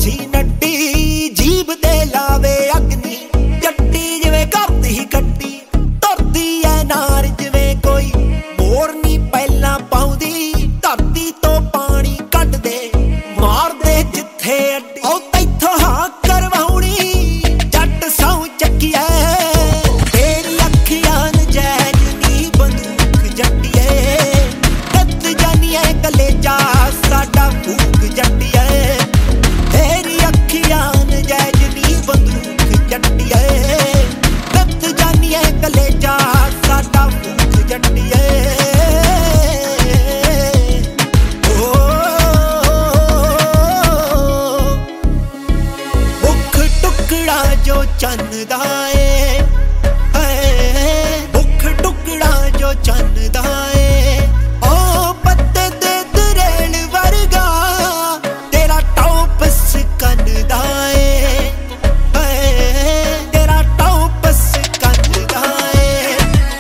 ਸੀ Nutty ਜੀਭ ਤੇ ਲਾਵੇ ਅਗਨੀ ਜੱਟੀ ਜਿਵੇਂ ਕਰਦੀ ਕੱਟੀ ਤੁਰਦੀ ਐ ਨਾਰ ਜਿਵੇਂ ਕੋਈ ਮੋਰ ਨੀ ਪਹਿਲਾਂ ਪਾਉਂਦੀ ਧਰਤੀ ਤੋਂ ਪਾਣੀ ਕੱਢਦੇ ਮਾਰਦੇ ਜਿੱਥੇ ਅੱਡੀ ਉਹ ਤੈਥੋਂ ਹਾਂ ਕਰਵਾਉਣੀ ਜੱਟ ਸਹੁੰ ਚੱਕੀਐ ਤੇਰੀ ਅੱਖੀਆਂ ਨਜੈਜ਼ ਨੀ ਬੰਦੂਕ ਜੱਟੀਏ ਕੱਤ ਜਾਨੀਐ ਕਲੇਜਾ ਸਾਡਾ ਫੂਕ ਜੱਟੀਏ ਤੇਰੀ ਅੱਖੀਆਂ ਨਜੈਜ਼ ਨੀ ਬੰਦੂਕ ਜੱਟੀਏ ਕੱਤ ਜਾਨੀਐ ਕਲੇਜਾ ਸਾਡਾ ਫੂਕ ਜੱਟੀਏ ਜੋ ਚੰਨ ਦਾ ਏ ਮੁੱਖ ਟੁਕੜਾ ਜੋ ਚੰਨ ਦਾ ਏ ਓ ਪੱਤੇ ਦੇ ਦਰੇਲ ਵਰਗਾ ਤੇਰਾ ਟੌਪਸ ਕੰਨ ਦਾ ਏ ਤੇਰਾ ਟੌਪਸ ਕੰਨ ਦਾ ਏ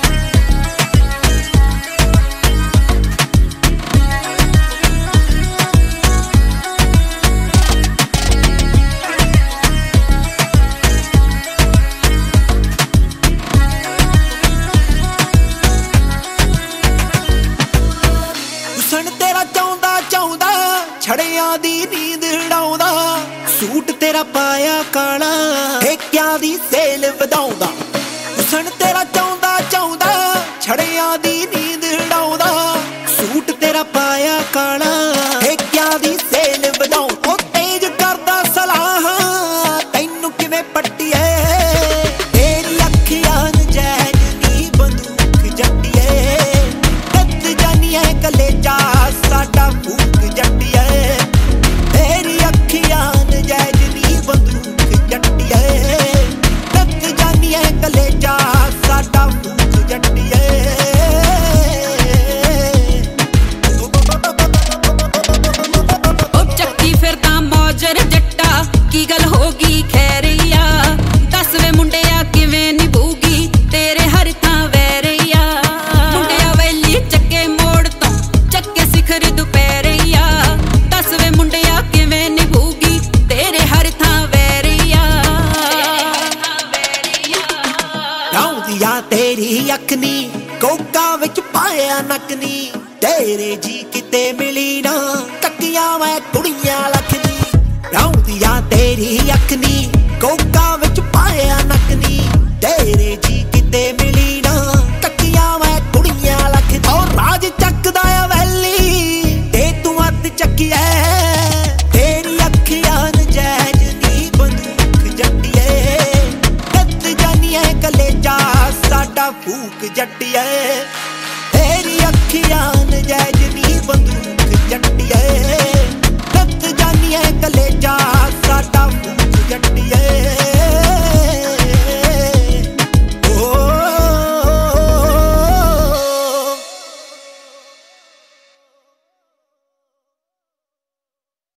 ਤੇਰਾ ਚਾਹੁੰਦਾ ਚਾਹੁੰਦਾ ਛੜਿਆਂ ਦੀ ਨੀਂਦ ਉਡਾਉਂਦਾ ਸੂਟ ਤੇਰਾ ਪਾਇਆ ਕਾਲਾ ਠੇਕਿਆਂ ਦੀ ਸੇਲ ਵਧਾਉਂਦਾ ਹੁਸਨ ਤੇਰਾ ਚਾਹੁੰਦਾ ਚਾਹੁੰਦਾ ਛੜਿਆਂ ਦੀ ਨੀਂਦ ਉਡਾਉਂਦਾ ਸੂਟ ਤੇਰਾ ਪਾਇਆ ਕਾਲਾ ਠੇਕਿਆਂ ਦੀ ਸੇਲ ਵਧਾਉਂਦਾ ਉਹ ਤੇਜ ਕਰਦਾ ਸਲਾਹ ਤੈਨੂੰ ਕਿਵੇਂ ਪੱਟੀਏ ਤੇਰੀ ਅੱਖੀਆਂ ਨਜੈਜ਼ ਨੀ ਬੰਦੂਕ ਜੱਟੀਏ ਕੱਤ ਜਾਨੀਐ ਕਲੇਜਾ ਸਾਡਾ ਫੂਕ ਜੱਟੀਏ ਤੇਰੀ ਅੱਖੀਆਂ ਨਜੈਜ਼ ਨੀ ਬੰਦੂਕ ਜੱਟੀਏ ਕੱਤ ਜਾਨੀਐ ਕਲੇਜਾ ਸਾਡਾ ਫੂਕ ਜੱਟੀਏ ਉਹ ਚੱਕੀ ਫਿਰਦਾ ਮੌਜਰ ਜੱਟਾ ਕੀ ਗੱਲ ਹੋ ਗਈ ਖੈਰੀਆ ਦੱਸ ਵੇ ਮੁੰਡਿਆ ਕਿਵੇਂ ਨਿਭੂਗੀ ਤੇਰੇ ਹਰ ਥਾਂ ਵੈਰੀਆ ਮੁੰਡਿਆ ਵੈਲੀ ਚੱਕੇ ਮੋੜ ਤੋਂ ਚੱਕੇ ਸਿਖਰ ਦੁਪਹਿਰੀਆ ਦੱਸ ਵੇ ਮੁੰਡਿਆ ਕਿਵੇਂ ਨਿਭੂਗੀ ਤੇਰੇ ਹਰ ਥਾਂ ਵੈਰੀਆ ਲਾਉਂਦੀਆਂ ਤੇਰੀ ਅੱਖ ਨੀ ਕੋਕਾ ਵਿੱਚ ਪਾਇਆ ਨੱਕ ਨੀ ਤੇਰੇ ਜੀ ਕਿਤੇ ਮਿਲੀ ਨਾ ਕੱਕੀਆਂ ਮੈਂ ਕੁੜੀਆਂ ਲੱਖ ਨੀ ਲਾਉਂਦੀਆਂ ਤੇਰੀ ਅੱਖ ਨੀ ਕੋਕਾ ਵਿੱਚ ਪਾਇਆ ਨੱਕ ਨੀ ਤੇਰੇ ਜੀ ਕਿਤੇ ਮਿਲੀ ਨਾ ਕੱਕੀਆਂ ਮੈਂ ਕੁੜੀਆਂ ਲੱਖ ਨੀ ਉਹ ਰਾਜ ਚੱਕਦਾ ਆ ਵੈਲੀ ਤੇ ਤੂੰ ਅੱਧ ਚੱਕੀਐ ਤੇਰੀ ਅੱਖੀਆਂ ਨਜੈਜ਼ ਨੀ ਬੰਦੂਕ ਜੱਟੀਏ ਕੱਤ ਜਾਨੀਐ ਕਲੇਜਾ ਸਾਡਾ ਫੂਕ ਜੱਟੀਏ ਤੇਰੀ ਅੱਖੀਆਂ ਨਜੈਜ਼ ਨੀ ਬੰਦੂਕ